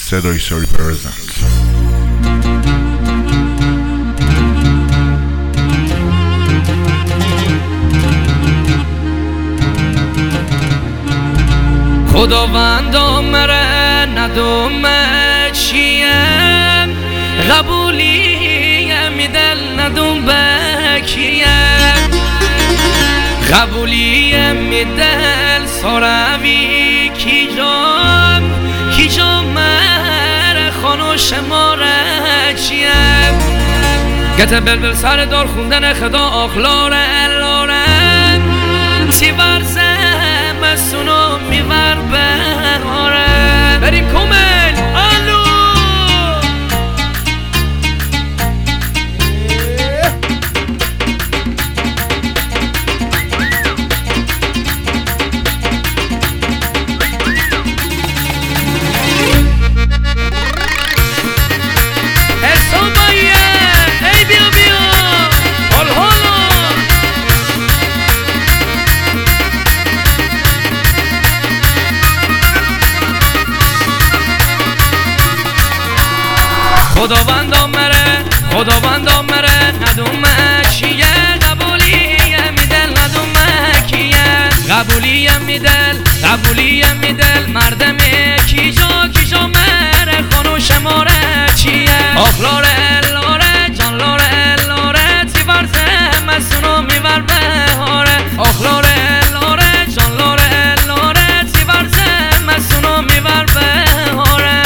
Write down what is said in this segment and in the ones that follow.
صدای سوری پرزنت. خداوندا مره ندومه چیم قبولی میدل ندوم بکیم قبولی میدل ساروی کی جام مره خانوش ماره چیم گت بلبل سر دار خوندن خدا آخلاره الاره تی ورزه مسونو میور بهاره بریم کومل آلو خداوندم مره ندومه چیه قبولیم میدل ندومه کیه قبولیم میدل مردمه کی جا مره خانوش ماره چیه آخ لاره لاره جان لاره لاره تی ورزه مسونو میور بهاره آخ لاره لاره جان لاره لاره تی ورزه مسونو میور بهاره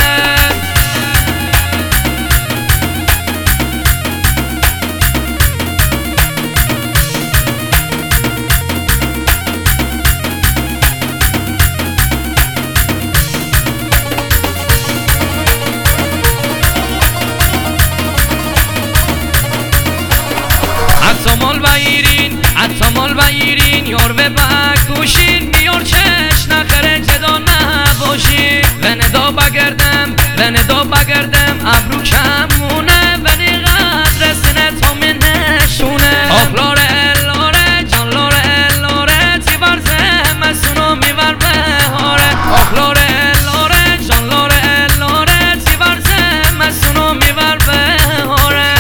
مال بگیرین یار به بکوشین بیار چش نخره جدا نباشین و ندا بگردم ابرو کمونه ولی قدر سنه تا من نشونه آخ لاره لاره جان لاره لاره تی ورزه مسونو میور بهاره آخ لاره لاره جان لاره لاره تی ورزه مسونو میور بهاره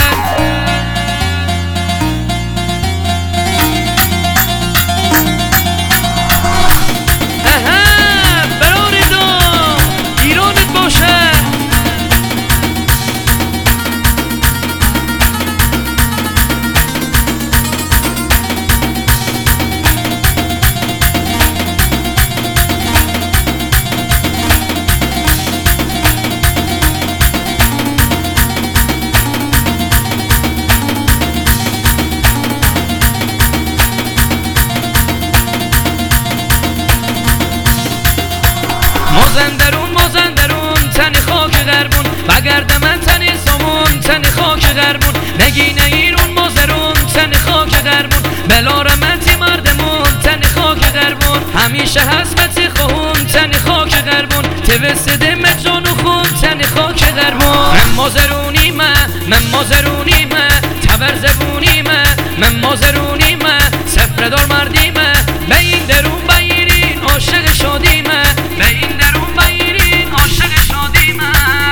مازندرون تنی خاک غربون بگرد من تنی سامون تنی خاک غربون نگی ایرون مازرون تنی خاک غربون بلار من تی مردمون تنی خاک غربون همیشه حسبتی خون تنی خاک غربون تی وسده مجان و خون تنی خاک غربون من مازرونیمه تبر زبونیمه من مازرونیمه سفر دار مردیمه به این درون بگیرین عاشق شادیمه به این درون بگیرین عاشق شادیمه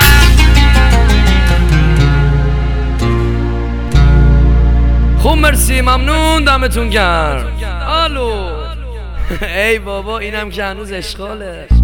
خوب مرسی ممنون دمتون گرم. الو ای بابا اینم که هنوز اشغاله.